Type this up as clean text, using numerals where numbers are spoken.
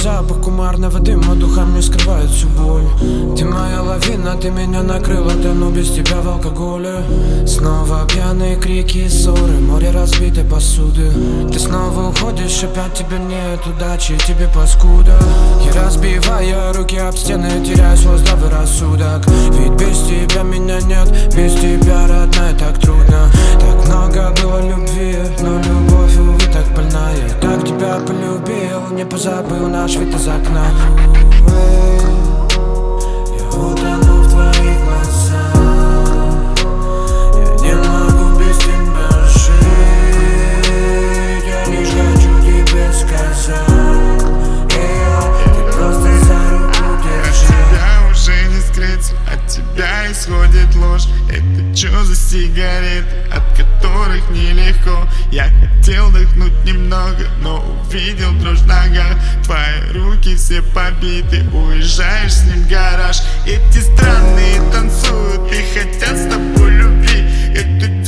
запах кумарного дыма, духом не скрывает всю боль. Ты моя лавина, ты меня накрыла, тону без тебя в алкоголе. Снова пьяные крики и ссоры, море разбитой посуды. Ты снова уходишь, опять тебе нет удачи, тебе паскуда. Я разбиваю руки об стены, теряю свой здравый рассудок. Ведь без тебя меня нет, без тебя, родная, так трудно. Так много было любви, но любовь, увы, так больная. Как тебя полюбил, не позабыл наш вид из окна. Я утону в твоих глазах, я не могу без тебя жить. Я лишь хочу тебе сказать, ты просто за руку держи. От тебя уже не скрыться, от тебя исходит ложь. Это чё за сигареты, от которых нелегко? Я хотел дыхнуть немного, но увидел дрожь в ногах. Твои руки все побиты, уезжаешь с ним в гараж. Эти странные танцуют и хотят с тобой любви. Это